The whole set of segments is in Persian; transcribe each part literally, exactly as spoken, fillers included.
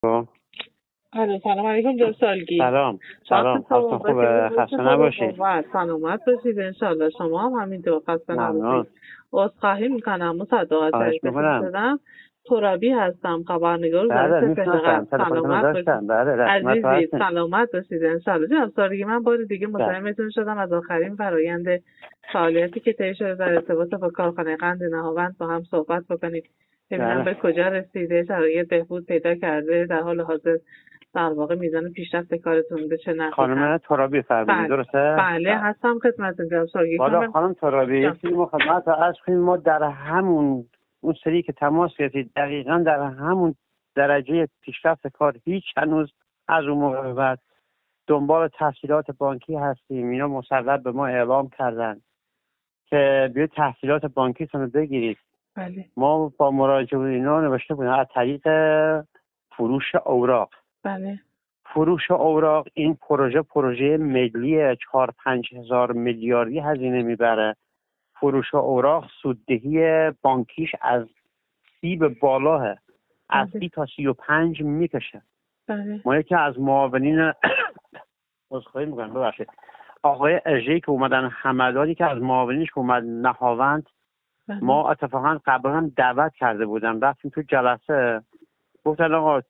الو سلام علیکم جناب سالگی. سلام سلام حالتون خوبه؟ خسته نباشید. سلامت باشید انشالله. شما هم همینطور خسته نباشید. عذرخواهی میکنم مصدق سریع شدم. ترابی هستم، خبرنگار وزارت فقه. سلامت باشید عزیزی، سلامت باشید انشالله. جناب سالگی، من بار دیگه مزاحمتون شدم از آخرین فرآیند فعالیتی که طی شده در ارتباط با کارخانه قند نهاوند با هم صحبت بکنید، ببینم به کجا رسیده، شرایط بهبود پیدا کرده، در حال حاضر در واقع میزان پیشرفت کارتون به چه نحوی؟ خانم ترابی فرمودید درسته؟ بله هستم خدمتتون جناب سالگی. بالا خانم ترابی ما خدمت از ما در همون اون سری که تماس گرفتید دقیقاً در همون درجه پیشرفت کار هیچ هنوز از اون موقع به بعد دنبال تحصیلات بانکی هستیم. اینا مسلط به ما اعلام کردن که بیاید تحصیلات بانکیتون رو بگیرید. بله. ما با مراجعه اینا نوشته بودیم از طریق فروش اوراق. بله. فروش اوراق این پروژه پروژه ملی چهار پنج هزار میلیاردی هزینه میبره. فروش اوراق سوددهی بانکیش از سی به بالاه، از سی تا سی و پنج میکشه. بله. ما یکی از معاونین عذرخواهی میکنم ببخشید آقای اژه‌ای که اومدن همدانی که از معاونینش که اومد نهاوند، بله. ما اتفاقا قبلا هم دعوت کرده بودم، رفتیم تو جلسه گفتن آقا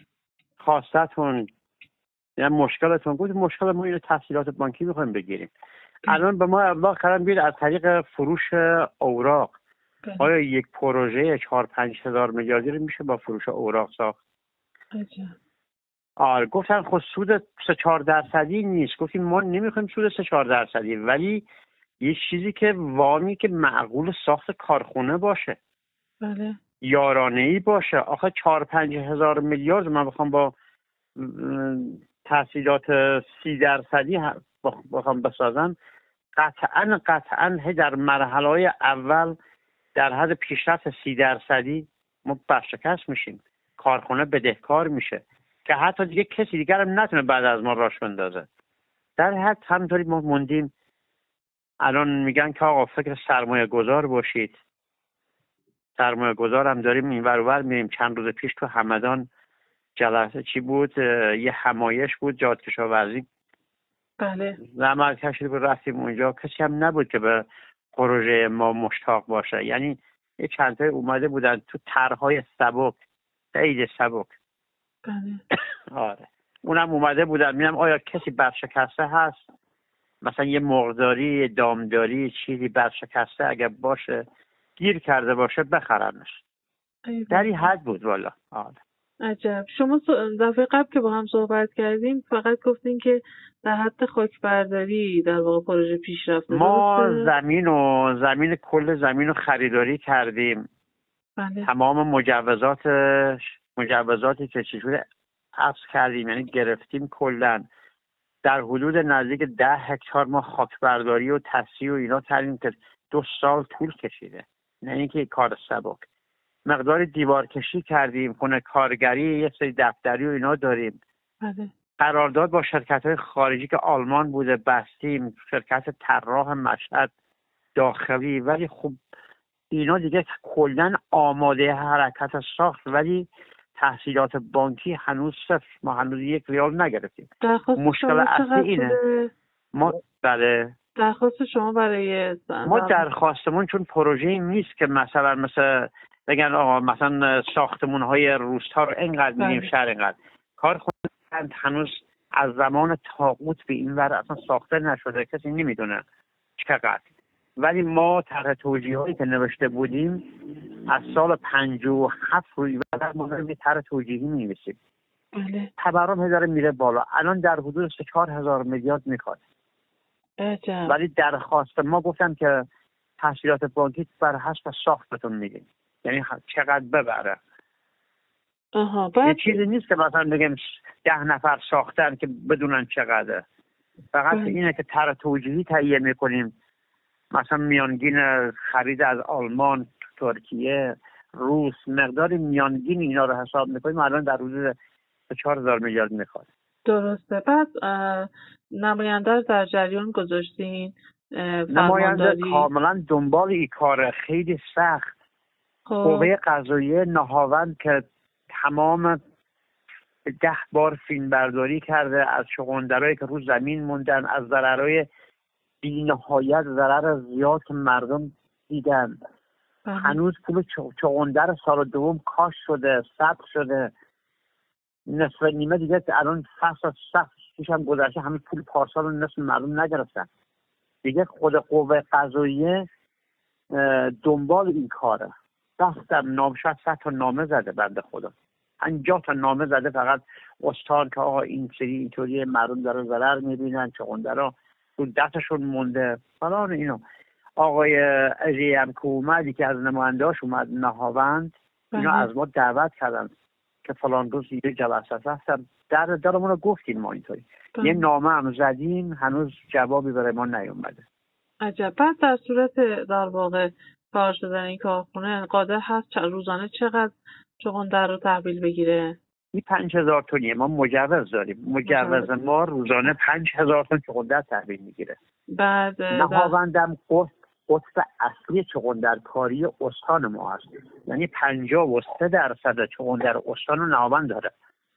خواستتون یعنی مشکلتون بود، مشکل ما اینو تحصیلات بانکی میخوایم بگیریم. الان به ما ابلاغ کردن بیاد از طریق فروش اوراق. بله. آیا یک پروژه چهار پنج هزار میلیاردی رو میشه با فروش اوراق ساخت؟ عجب. آره گفتن خود سود سه چهار درصدی نیست. گفتیم ما نمیخوایم سود سه چهار درصدی، ولی یه چیزی که وامی که معقول ساخت کارخونه باشه. بله. یارانه‌ای باشه. آخه چهار پنج هزار میلیارد من بخوام با تحصیلات سی درصدی بخوام بسازم، قطعا قطعا در مرحله اول در حد پیشرفت سی درصدی ما برشکست میشیم. کارخونه بدهکار میشه که حتی دیگه کسی دیگر هم نتونه بعد از ما راش بندازه. در حد همینطوری ما موندیم. الان میگن که آقا فکر سرمایه گذار باشید. سرمایه گذار هم داریم این ور اونور میریم. چند روز پیش تو همدان جلسه چی بود، یه همایش بود جادکشاورزی. بله. زحمت کشید بود رفتیم اونجا، کسی هم نبود که به پروژه ما مشتاق باشه. یعنی یه چند تایی اومده بودن تو طرحهای سبک، خیلی سبک. بله. آره اونم اومده بودن. میگم آیا کسی برشکسته هست؟ مثلا یه مرغداری، دامداری، چیزی برشکسته اگه باشه گیر کرده باشه بخرنش. در این حد بود والا. آره عجب. شما دفعه قبل که با هم صحبت کردیم فقط گفتین که در حد خاک برداری در واقع پروژه پیشرفت. ما زمین و زمین کل زمین رو خریداری کردیم. بله. تمام مجوزاتش مجوزاتی که چجوری حفظ کردیم یعنی گرفتیم کلا در حدود نزدیک ده هکتار ما خاک برداری و تصحیح و اینا کردیم که دو سال طول کشیده، نه اینکه کار سبک. مقدار دیوار کشی کردیم، خونه کارگری، یه سری دفتری و اینا داریم. بله. قرارداد با شرکت‌های خارجی که آلمان بوده بستیم، شرکت طراح مشهد داخلی. ولی خب اینا دیگه کلاً آماده حرکت ساخت، ولی تحصیلات بانکی هنوز صفر. ما هنوز یک ریال نگرفتیم. مشکل اصلی اینه. ما بله درخواست شما برای ما درخواستمون چون پروژه‌ای نیست که مثلا مثلا بگن آقا مثلا ساختمان‌های روستا رو اینقدر می‌دیم شهر اینقدر. کارخونه هنوز از زمان طاغوت به این ور اصلا ساخته نشده، کسی نمیدونه چقدر. ولی ما طرح توجیهایی که نوشته بودیم از سال پنجاه و هفت روی بعد ما داریم طرح توجیهی می‌نویسیم. بله. تورم داره میره بالا. الان در حدود سه چهار هزار میلیارد میخواد. عجب. ولی درخواست ما گفتم که تحصیلات بانکی بر حسب ساختتون میدیم، یعنی چقدر ببره. آها. بعد یه چیزی نیست که مثلا بگیم ده نفر ساختن که بدونن چقدره. فقط بله. اینه که طرح توجیهی تهیه میکنیم. مثلا میانگین خرید از آلمان، ترکیه، روس، مقدار میانگین اینا رو حساب میکنیم. الان در حدود چهار هزار میلیارد میخواد. درسته. بعد نماینده در جریان گذاشتین؟ نماینده کاملا دنبال این کار خیلی سخت. قوه قضاییه نهاوند که تمام ده بار فیلم برداری کرده از چغندرایی که رو زمین موندن، از ضررهای بی‌نهایت، ضرر زیاد که مردم دیدن. هنوز پول چغندر سال دوم کاش شده، ثبت شده، نصف نیمه دیگه الان فصل سخت پیش هم گذشته، همین پول پارسال رو نصف مردم نگرفتن دیگه. خود قوه قضاییه دنبال این کاره. دستم نام شد صد تا نامه زده بنده خدا، پنجاه تا نامه زده فقط استان که آقا این سری اینطوری مردم داره ضرر میبینن، چغندرها رو دستشون مونده فلان اینو. آقای عزیزی هم که اومدی که از نمایندهاش اومد نهاوند، اینا از ما دعوت کردن که فلان روز یه جلسه هستم، در درمون رو گفتیم ما اینطوری. یه نامه هم زدیم، هنوز جوابی برای ما نیومده. عجب. بعد در صورت در واقع کار شدن این کارخونه قادر هست روزانه چقدر چغندر رو تحویل بگیره؟ این پنج هزار تونیه. ما مجوز داریم، مجوز ما روزانه پنج هزار تون چغندر تحویل میگیره. بعد نهاوندم قطب قطب اصلی چغندرکاری استان ما هست، یعنی پنجاه و سه درصد چغندر استان رو نهاوند داره.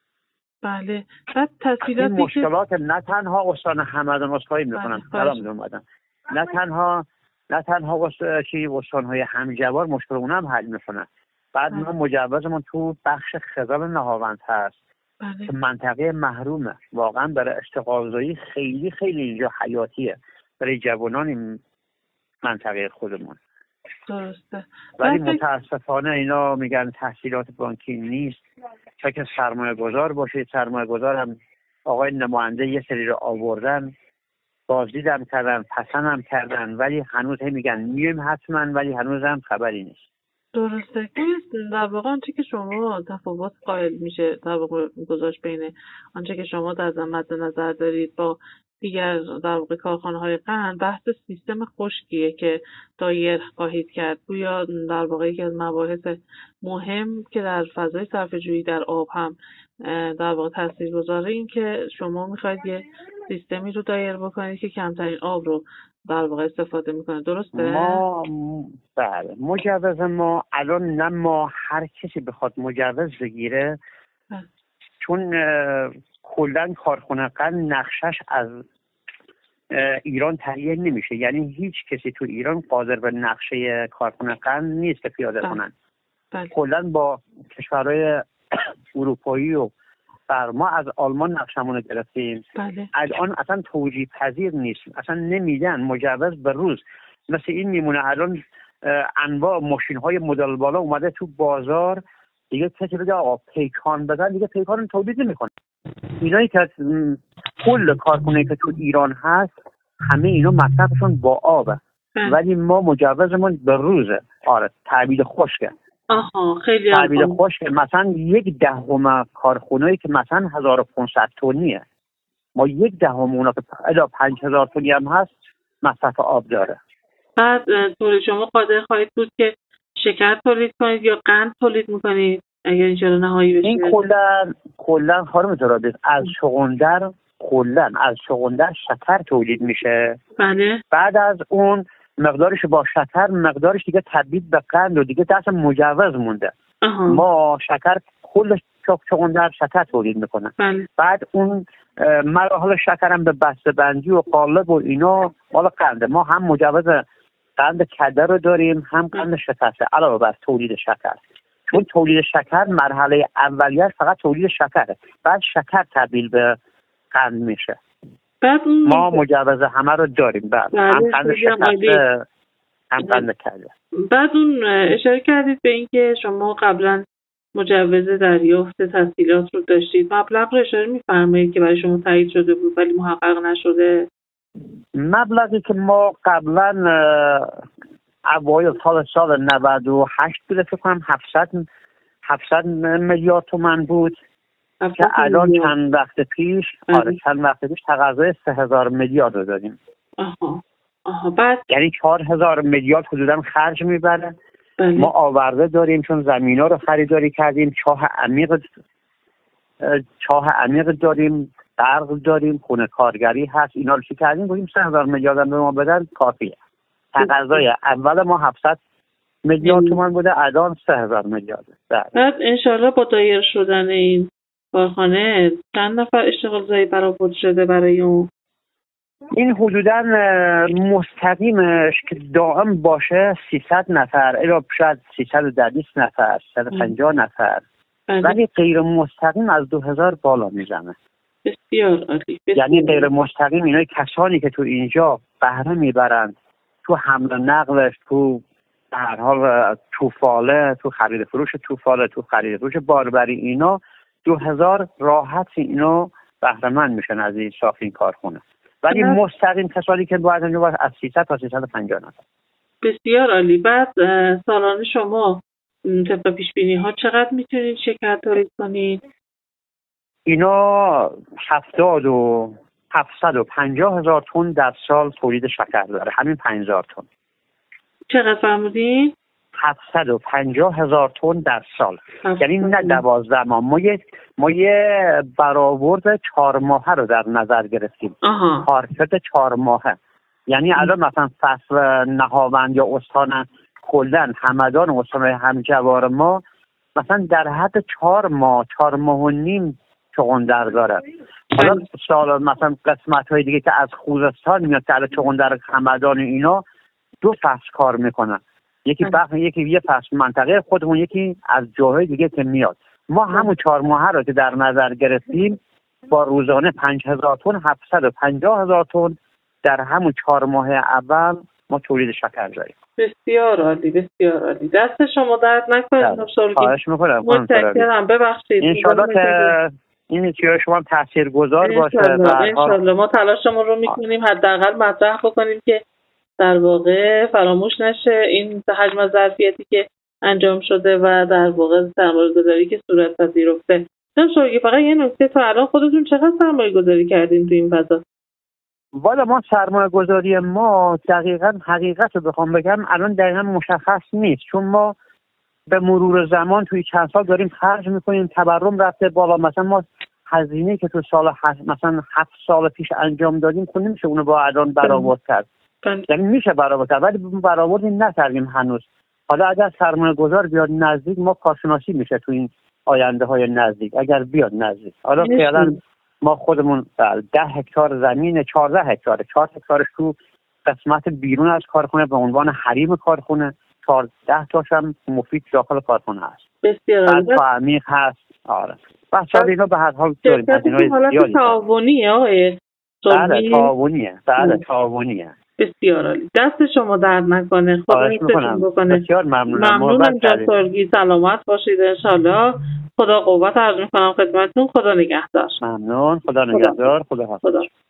بله. بعد تسهیلاتی این مشکلات نه تنها استان همدان اسخایی میکنن، سلام اومدن، نه تنها نه تنها استان‌های همجوار مشکل اونم حل میکنن. بعد ما مجوزمون تو بخش خزان نهاوند هست. بله. که منطقه محرومه، واقعا برای اشتغالزایی خیلی خیلی اینجا حیاتیه برای جوانان این منطقه خودمون. درسته. ولی متاسفانه اینا میگن تحصیلات بانکی نیست، چون که سرمایه گذار باشه. سرمایه گذار هم آقای نماینده یه سری رو آوردن، بازدیدم کردن، پسند هم کردن، ولی هنوز هم میگن میایم حتما، ولی هنوز هم خبری نیست. درسته. در واقع آنچه که شما تفاوت قائل میشه در واقع گذاشت بین آنچه که شما در مد نظر دارید با دیگر در واقع کارخانه‌های قند، بحث سیستم خشکیه که دایر خواهید کرد. گویا در واقع یکی از مباحث مهم که در فضای صرفه‌جویی در آب هم در واقع تاثیرگذاره این که شما میخواید یه سیستمی رو دایر بکنید که کمترین آب رو در واقع استفاده میکنه. درسته؟ ما بله مجوز ما الان نه ما هر کسی بخواد مجوز بگیره، چون کلا کارخونه قند نقشش از ایران تهیه نمیشه، یعنی هیچ کسی تو ایران قادر به نقشه کارخونه قند نیست که پیاده کنن. کلا با کشورهای اروپایی و بر ما از آلمان نقشمون رو گرفتیم. بله. الان اصلا توجیه پذیر نیست، اصلا نمیدن مجوز به روز. مثل این میمونه الان انواع ماشین های مدل بالا اومده تو بازار، دیگه کسی بگه آقا پیکان بزن، دیگه پیکان رو تولید نمیکنه. اینایی که کل کارخونه‌ای که تو ایران هست همه اینا مصرفشون با آبه، ولی ما مجوزمون به روزه. آره تعبید خشکه. آها خیلی تعبید خشکه. مثلا یک دهم کارخونه‌ای که مثلا هزار و پانصد تونیه، ما یک دهم اونا که الا پنج هزار تونی هم هست مصرف آب داره. بعد طور شما قادر خواهید بود که شکر تولید کنید یا قند تولید میکنید اگر اینجا نهایی بشه؟ این کلا کلا خانم ترابیز از چغندر کلا از چغندر شکر تولید میشه. بله. بعد از اون مقدارش با شکر، مقدارش دیگه تبدیل به قند و دیگه دست مجوز مونده. آها. ما شکر کل چغندر شکر تولید میکنن. بله. بعد اون مراحل شکر هم به بسته بندی و قالب و اینا مال قنده. ما هم مجوز قند کده رو داریم، هم قند شکر علاوه بر تولید شکر. چون تولید شکر مرحله اولیه فقط تولید شکره، بعد شکر تبدیل به قند میشه. بعد ما مجوز همه رو داریم. بعد هم قند شکر هم قند کده. بعد اون اشاره کردید به اینکه شما قبلا مجوز دریافت تسهیلات رو داشتید، مبلغ رو اشاره می‌فرمایید که برای شما تایید شده بود ولی محقق نشده؟ مبلغی که ما قبلا اوایل سال سال نود و هشت بوده فکر کنم هفتصد میلیارد تومان بود که الان چند وقت پیش آره چند وقت پیش تقاضای سه هزار میلیارد رو دادیم. آها آها. بعد یعنی چهار هزار میلیارد حدودا خرج میبره. بله. ما آورده داریم چون زمینا رو خریداری کردیم، چاه عمیق چاه عمیق داریم، برق داریم، خونه کارگری هست، اینا رو چی کردیم گفتیم سه هزار میلیارد هم به ما بدن کافیه. تقاضای اول ما هفتصد میلیارد تومان بوده، الان سه هزار میلیارد. بعد انشالله با دایر شدن این کارخانه چند نفر اشتغال زایی برآورده شده برای اون؟ این حدوداً مستقیمش که دائم باشه سیصد نفر الا شاید سیصد و دویست نفر صد و پنجاه نفر، ولی غیر مستقیم از دو هزار بالا میزنه. بسیار عالی. یعنی غیر مستقیم اینای کسانی که تو اینجا بهره میبرند تو حمل و نقلش، تو به هر حال توفاله، تو خرید فروش توفاله، تو خرید فروش باربری، اینا دو هزار راحت اینا بهره مند میشن از این صاف این کارخونه. ولی مستقیم کسانی که باید اینجا باید از سیصد تا سیصد و پنجاه نفر. بسیار عالی. بعد سالانه شما طبق پیش بینی ها چقدر میتونید شکر تولید کنید؟ اینا هفتاد و هفتصد و پنجاه هزار تن در سال تولید شکر داره، همین پنج هزار تن. چقدر فرمودین؟ هفتصد و پنجاه هزار تن در سال، یعنی نه دوازده ماه. ما یه ما یه برآورد چهار ماهه رو در نظر گرفتیم. کارکرد چهار ماهه، یعنی الان مثلا فصل نهاوند یا استان کلن همدان و استان همجوار ما مثلا در حد چهار ماه چهار ماه و نیم چغندر داره. حالا سال مثلا قسمت های دیگه که از خوزستان میاد که الان چغندر همدان اینا دو فصل کار میکنن، یکی بخش یکی یه فصل منطقه خودمون، یکی از جاهای دیگه که میاد. ما همون چهار ماهه رو که در نظر گرفتیم با روزانه پنج هزار تن هفتصد و پنجاه هزار تن در همون چهار ماه اول ما تولید شکر داریم. بسیار عالی، بسیار عالی. دست شما درد نکنه. خواهش میکنم. متشکرم. ببخشید. انشالله که این چیزا شما تاثیرگذار باشه. انشالله ما تلاشمون رو میکنیم حداقل مطرح بکنیم که در واقع فراموش نشه این حجم ظرفیتی که انجام شده و در واقع سرمایه‌گذاری که صورت پذیرفته. من شوگی فقط یه نکته، تا الان خودتون چقدر سرمایه‌گذاری کردین تو این فضا؟ والا ما سرمایه‌گذاری ما دقیقاً حقیقت رو بخوام بگم الان دقیقاً مشخص نیست، چون ما به مرور زمان توی چند سال داریم خرج میکنیم، تورم رفته بالا. مثلا ما هزینه که تو سال هشت مثلا هفت سال پیش انجام دادیم خب نمیشه اونو با الان برآورد کرد. یعنی میشه برآورد کرد ولی برآوردی نکردیم هنوز. حالا اگر سرمایه‌گذار بیاد نزدیک ما کارشناسی میشه تو این آینده های نزدیک اگر بیاد نزدیک. حالا فعلا ما خودمون ده هکتار زمین، چهارده هکتار چهار هکتارش تو قسمت بیرون از کارخونه به عنوان حریم کارخونه، چهارده تاش هم مفید داخل کارخونه هست. بسیار عالی. بعد تعمیق هست. آره. بچه‌ها اینا به هر حال داریم. این حالت تعاونیه آقای بله تعاونیه. بله تعاونیه. بسیار عالی. دست شما درد نکنه. خدا حفظتون بکنه. بسیار ممنونم. ممنونم جان سرگی. سلامت باشید انشالله. خدا قوت عرض میکنم خدمتتون. خدا نگهدار. ممنون. خدا نگهدار. خدا حافظ.